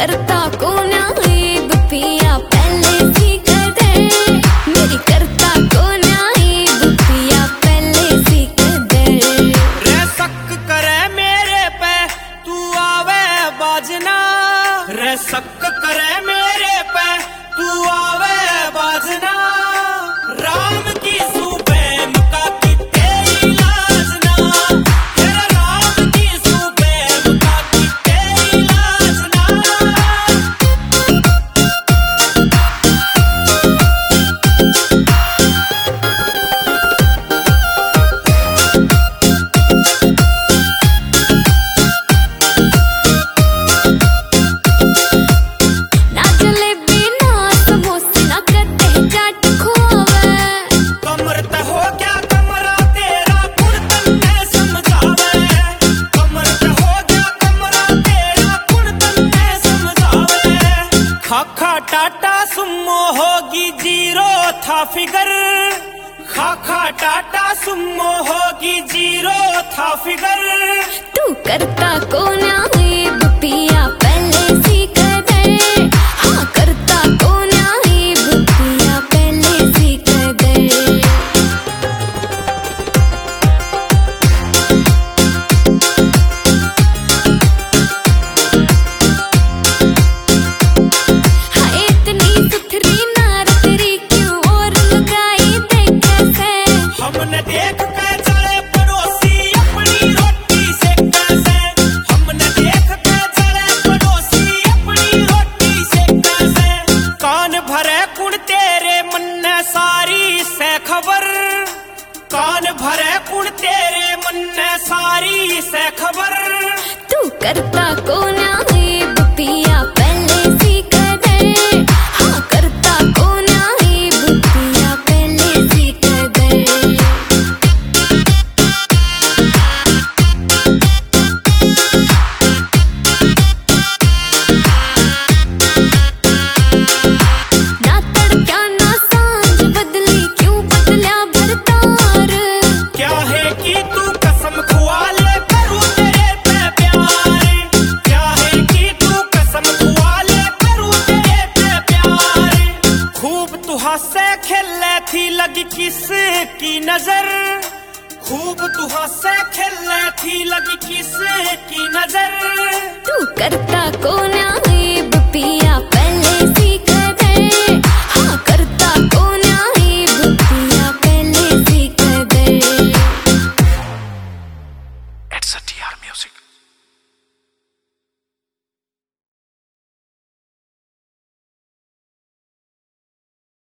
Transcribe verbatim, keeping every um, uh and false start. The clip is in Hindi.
करता कौन आईब पिया पहले सी कदर, मेरी करता कौन आईब पिया पहले सी कदर। रे शक करे मेरे पे तू आवे बाजना, रे शक करे मेरे पे तू आवे बाजना। राम की सूबे मका की तेरी लाजना, तेरा राम की सूबे मका की तेरी लाजना। ना जलेबी ना समोसे ना कदे चाट खुआवे, कमर ते हो गया कमरा तेरा कुण तन्ने समझावे। कमर ते हो गया कमरा तेरा कुण तन्ने समझावे। खाखा टाटा सुमो होगी जीरो था फिगर, खाखा टाटा सुमो होगी जीरो था फिगर। तू करता कौन आईब पिया पहले सी कदर, हाँ करता कौन आईब पिया पहले सी कदर। हाय इतनी सुथरी नार तेरी क्यों और लगाई दे कैसे, हमने देख के चले पड़ोसी अपनी रोटी से कैसे। हमने देख के चले पड़ोसी अपनी रोटी से कैसे। कान भरे कुण तेरे मन्ने सारी से खबर, कान भरे कुण तेरे मन्ने सारी से खबर। तू करता कौन आईब पिया पहले सी कदर, हाँ करता कौन आईब पिया पहले सी कदर। ना तड़का ना सांझ बदली क्यों बदला भरतार, क्या है कि तू कसम खुआ ले करूं तेरे पे प्यार। क्या है कि तू कसम खुआ ले करूं तेरे पे प्यार। खूब तू हंसे खेले थी लगी किस की नजर, खूब तू हंसे खेले थी लगी किस की नजर। तू करता कौन